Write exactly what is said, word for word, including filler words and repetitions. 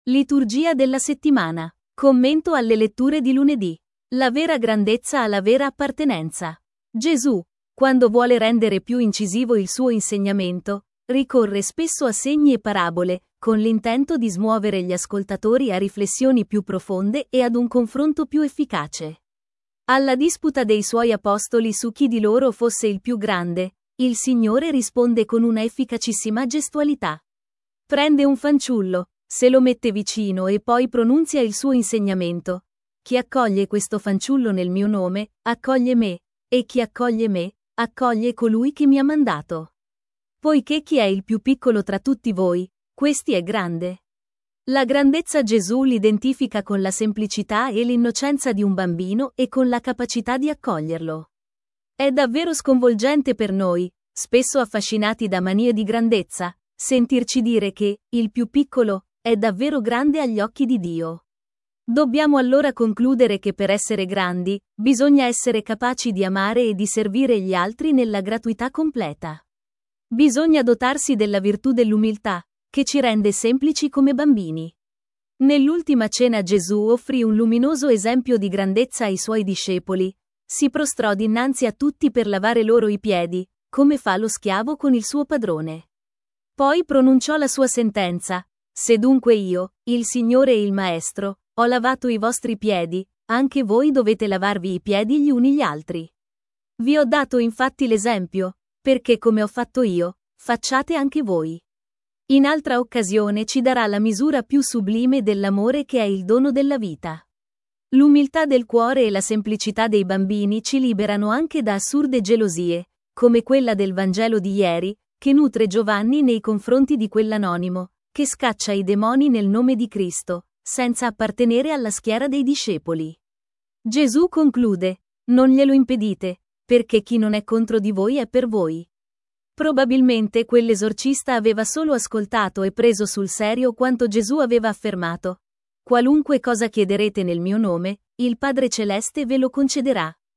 Liturgia della settimana. Commento alle letture di lunedì. La vera grandezza alla vera appartenenza. Gesù, quando vuole rendere più incisivo il suo insegnamento, ricorre spesso a segni e parabole, con l'intento di smuovere gli ascoltatori a riflessioni più profonde e ad un confronto più efficace. Alla disputa dei suoi apostoli su chi di loro fosse il più grande, il Signore risponde con una efficacissima gestualità. Prende un fanciullo, se lo mette vicino e poi pronunzia il suo insegnamento. Chi accoglie questo fanciullo nel mio nome, accoglie me, e chi accoglie me, accoglie colui che mi ha mandato. Poiché chi è il più piccolo tra tutti voi, questi è grande. La grandezza Gesù l'identifica con la semplicità e l'innocenza di un bambino e con la capacità di accoglierlo. È davvero sconvolgente per noi, spesso affascinati da manie di grandezza, sentirci dire che il più piccolo è davvero grande agli occhi di Dio. Dobbiamo allora concludere che per essere grandi, bisogna essere capaci di amare e di servire gli altri nella gratuità completa. Bisogna dotarsi della virtù dell'umiltà, che ci rende semplici come bambini. Nell'ultima cena Gesù offrì un luminoso esempio di grandezza ai suoi discepoli. Si prostrò dinanzi a tutti per lavare loro i piedi, come fa lo schiavo con il suo padrone. Poi pronunciò la sua sentenza: se dunque io, il Signore e il Maestro, ho lavato i vostri piedi, anche voi dovete lavarvi i piedi gli uni gli altri. Vi ho dato infatti l'esempio, perché come ho fatto io, facciate anche voi. In altra occasione ci darà la misura più sublime dell'amore che è il dono della vita. L'umiltà del cuore e la semplicità dei bambini ci liberano anche da assurde gelosie, come quella del Vangelo di ieri, che nutre Giovanni nei confronti di quell'anonimo, che scaccia i demoni nel nome di Cristo, senza appartenere alla schiera dei discepoli. Gesù conclude: non glielo impedite, perché chi non è contro di voi è per voi. Probabilmente quell'esorcista aveva solo ascoltato e preso sul serio quanto Gesù aveva affermato: qualunque cosa chiederete nel mio nome, il Padre Celeste ve lo concederà.